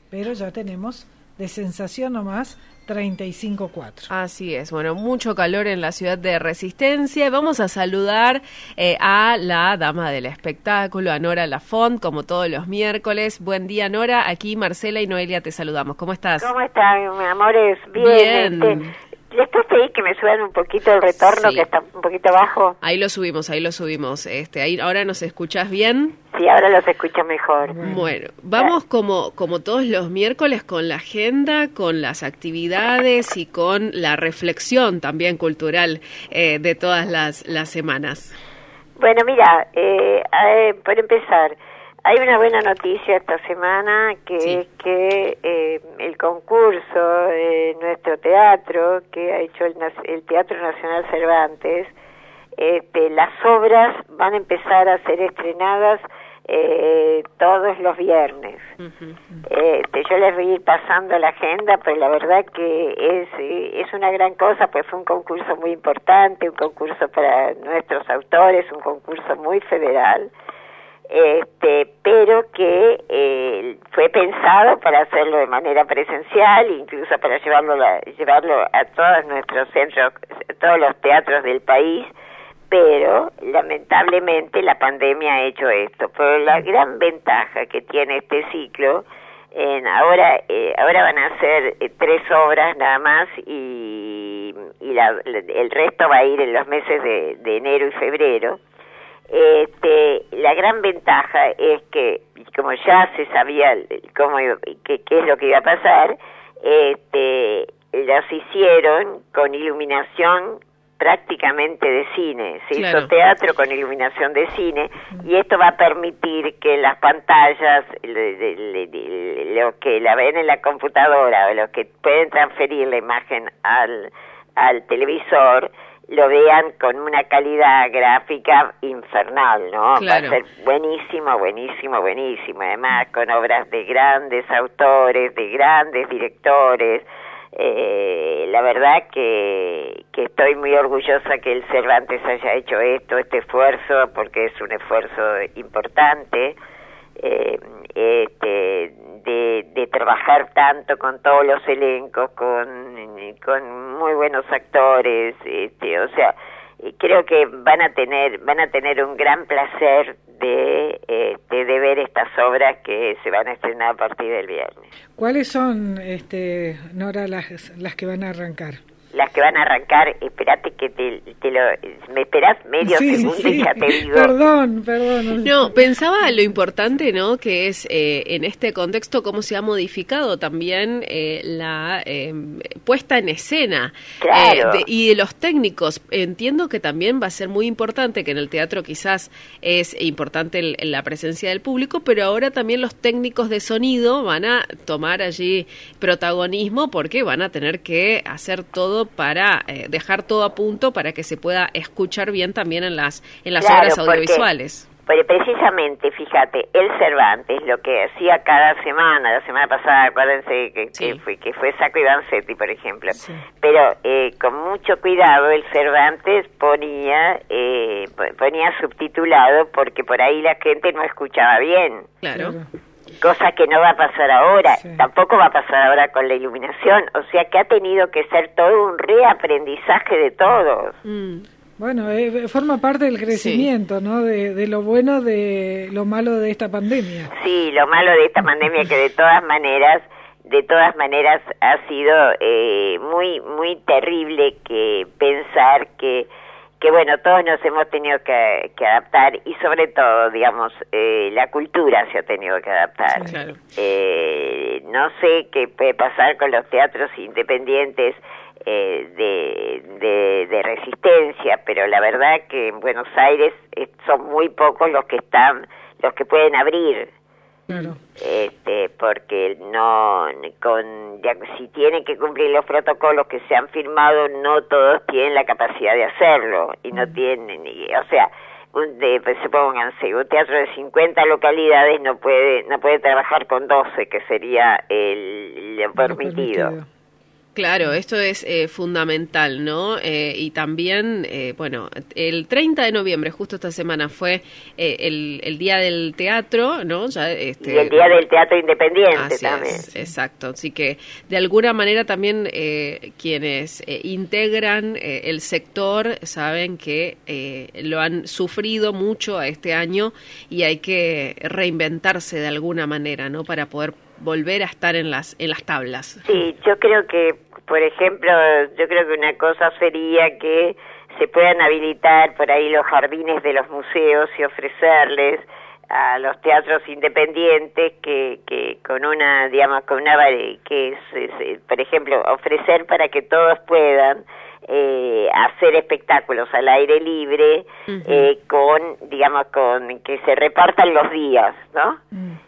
pero ya tenemos de sensación nomás 35,4. Así es, bueno, mucho calor en la ciudad de Resistencia. Vamos a saludar a la dama del espectáculo, a Nora Lafont, como todos los miércoles. Buen día, Nora. Aquí Marcela y Noelia te saludamos. ¿Cómo estás? ¿Cómo están, mi amores? Bien. ¿Les puedo pedir que me suban un poquito el retorno, que está un poquito bajo? Ahí lo subimos. Ahí, ¿ahora nos escuchás bien? Sí, ahora los escucho mejor. Bueno, vamos como todos los miércoles con la agenda, con las actividades y con la reflexión también cultural de todas las semanas. Bueno, mira, por empezar, hay una buena noticia esta semana, que sí. es que el concurso de nuestro teatro, que ha hecho el Teatro Nacional Cervantes, las obras van a empezar a ser estrenadas todos los viernes. Yo les voy a ir pasando la agenda, pero la verdad que es una gran cosa, pues fue un concurso muy importante, un concurso para nuestros autores, un concurso muy federal, pero que fue pensado para hacerlo de manera presencial, incluso para llevarlo a todos nuestros centros, a todos los teatros del país, pero lamentablemente la pandemia ha hecho esto. Pero la gran ventaja que tiene este ciclo, ahora van a ser 3 obras nada más, y el resto va a ir en los meses de enero y febrero. La gran ventaja es que, como ya se sabía qué es lo que iba a pasar, los hicieron con iluminación prácticamente de cine. Se hizo teatro con iluminación de cine, y esto va a permitir que las pantallas, los que la ven en la computadora o los que pueden transferir la imagen al televisor, lo vean con una calidad gráfica infernal, ¿no? Claro. Va a ser buenísimo. Además, con obras de grandes autores, de grandes directores. La verdad que estoy muy orgullosa que el Cervantes haya hecho este esfuerzo, porque es un esfuerzo importante, de trabajar tanto con todos los elencos, con muy buenos actores, o sea, creo que van a tener un gran placer de ver estas obras que se van a estrenar a partir del viernes. ¿Cuáles son, Nora, las que van a arrancar? Las que van a arrancar, espérate que me esperás medio segundo y ya te digo. Perdón. No, pensaba lo importante, ¿no? Que es en este contexto cómo se ha modificado también la puesta en escena. Claro. Y de los técnicos. Entiendo que también va a ser muy importante, que en el teatro quizás es importante la presencia del público, pero ahora también los técnicos de sonido van a tomar allí protagonismo, porque van a tener que hacer todo para dejar todo a punto para que se pueda escuchar bien también en las obras audiovisuales. Porque precisamente, fíjate, el Cervantes lo que hacía cada semana, la semana pasada, acuérdense que fue Sacco y Vanzetti, por ejemplo, pero con mucho cuidado el Cervantes ponía subtitulado, porque por ahí la gente no escuchaba bien. Claro. Cosa que no va a pasar ahora, tampoco va a pasar ahora con la iluminación, o sea que ha tenido que ser todo un reaprendizaje de todos. Bueno, forma parte del crecimiento, ¿no? De lo bueno, de lo malo de esta pandemia. Sí, lo malo de esta pandemia, que de todas maneras ha sido muy terrible, que pensar que bueno, todos nos hemos tenido que adaptar, y sobre todo, digamos, la cultura se ha tenido que adaptar. Claro. No sé qué puede pasar con los teatros independientes de Resistencia, pero la verdad que en Buenos Aires son muy pocos los que pueden abrir. Claro. Porque si tienen que cumplir los protocolos que se han firmado, no todos tienen la capacidad de hacerlo, y no tienen, o sea, supónganse, un teatro de 50 localidades no puede trabajar con 12, que sería lo permitido. Claro, esto es fundamental, ¿no? Y también, bueno, el 30 de noviembre, justo esta semana, fue el Día del Teatro, ¿no? Ya, y el Día del Teatro Independiente también. Exacto, así que de alguna manera también quienes integran el sector saben que lo han sufrido mucho a este año y hay que reinventarse de alguna manera, ¿no? Para poder volver a estar en las tablas. Sí, yo creo que, por ejemplo, una cosa sería que se puedan habilitar por ahí los jardines de los museos y ofrecerles a los teatros independientes que con una, digamos, por ejemplo, ofrecer para que todos puedan hacer espectáculos al aire libre, con que se repartan los días, ¿no?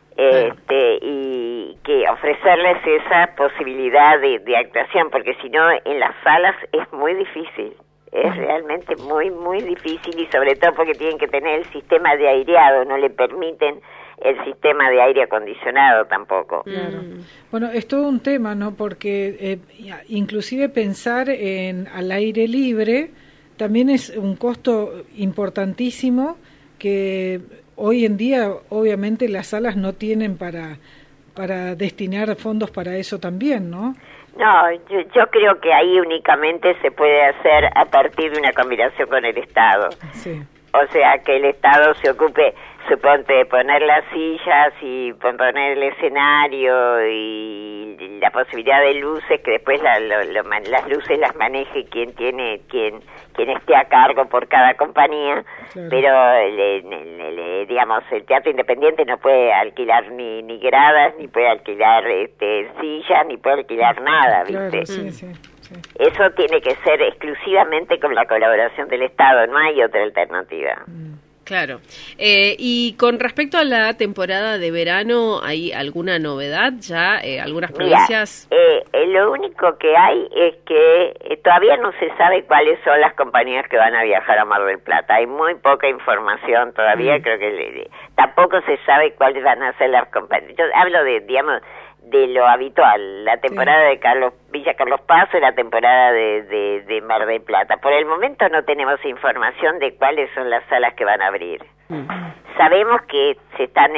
Y que ofrecerles esa posibilidad de actuación, porque si no en las salas es muy difícil, es realmente muy, muy difícil, y sobre todo porque tienen que tener el sistema de aireado, no le permiten el sistema de aire acondicionado tampoco. Claro. Bueno, es todo un tema, ¿no? Porque inclusive pensar al aire libre también es un costo importantísimo que hoy en día obviamente las salas no tienen para destinar fondos para eso también, ¿no? No, yo creo que ahí únicamente se puede hacer a partir de una combinación con el Estado. Sí. O sea, que el Estado se ocupe, suponte, de poner las sillas y poner el escenario y la posibilidad de luces, que después las luces las maneje quien esté a cargo por cada compañía. Claro. Pero digamos, el teatro independiente no puede alquilar ni gradas, ni puede alquilar sillas, ni puede alquilar nada, ¿viste? Claro, sí. Eso tiene que ser exclusivamente con la colaboración del Estado, no hay otra alternativa. Claro. Y con respecto a la temporada de verano, ¿hay alguna novedad ya? ¿Algunas provincias? Mira, lo único que hay es que todavía no se sabe cuáles son las compañías que van a viajar a Mar del Plata. Hay muy poca información todavía, creo que tampoco se sabe cuáles van a ser las compañías. Yo hablo de lo habitual, la temporada de Villa Carlos Paz y la temporada de Mar del Plata. Por el momento no tenemos información de cuáles son las salas que van a abrir. Sabemos que están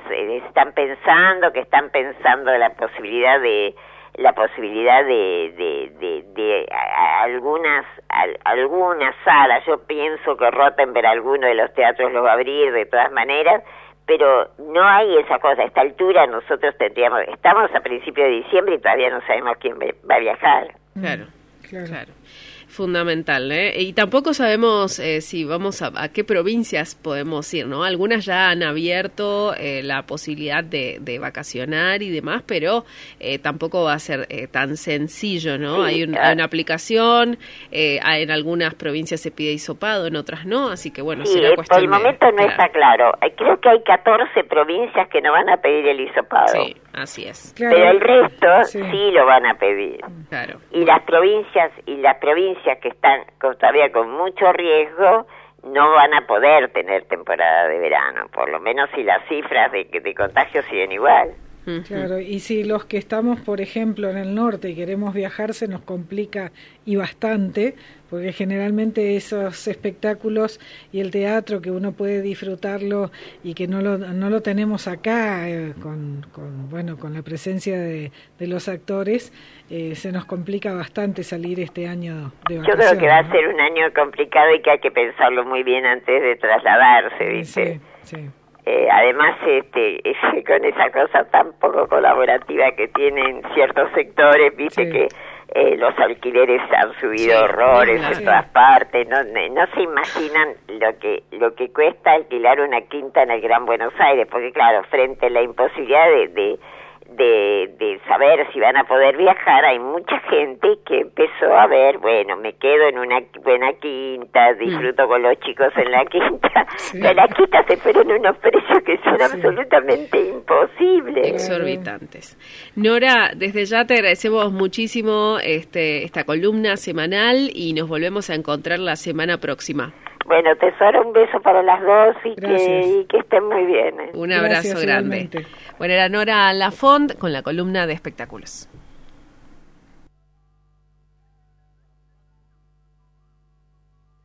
pensando la posibilidad de algunas salas. Yo pienso que Rottenberg alguno de los teatros los va a abrir de todas maneras, pero no hay esa cosa. A esta altura nosotros estamos a principios de diciembre y todavía no sabemos quién va a viajar. Claro. Fundamental, Y tampoco sabemos si vamos a qué provincias podemos ir, ¿no? Algunas ya han abierto la posibilidad de vacacionar y demás, pero tampoco va a ser tan sencillo, ¿no? Sí, hay una aplicación, en algunas provincias se pide hisopado, en otras no, así que bueno, será cuestión por el momento no está claro. Creo que hay 14 provincias que no van a pedir el hisopado. Sí, así es. Claro. Pero el resto sí lo van a pedir. Claro. Y las provincias que están todavía con mucho riesgo no van a poder tener temporada de verano, por lo menos si las cifras de contagio siguen igual. Claro, y si los que estamos, por ejemplo, en el norte y queremos viajar, se nos complica y bastante, porque generalmente esos espectáculos y el teatro que uno puede disfrutarlo y que no lo tenemos acá, con la presencia de los actores, se nos complica bastante salir este año de vacaciones. Yo creo que va a ser un año complicado y que hay que pensarlo muy bien antes de trasladarse, ¿viste? Sí. Además, con esa cosa tan poco colaborativa que tienen ciertos sectores, viste que los alquileres han subido horrores en todas partes. No se imaginan lo que cuesta alquilar una quinta en el Gran Buenos Aires, porque claro, frente a la imposibilidad de saber si van a poder viajar, hay mucha gente que empezó a ver, bueno, me quedo en una buena quinta, disfruto con los chicos en la quinta, pero la quinta se fueron unos precios que son absolutamente imposibles. Exorbitantes. Nora, desde ya te agradecemos muchísimo esta columna semanal y nos volvemos a encontrar la semana próxima. Bueno, tesoro, un beso para las dos y que estén muy bien. Un abrazo grande. Bueno, era Nora Lafont con la columna de espectáculos.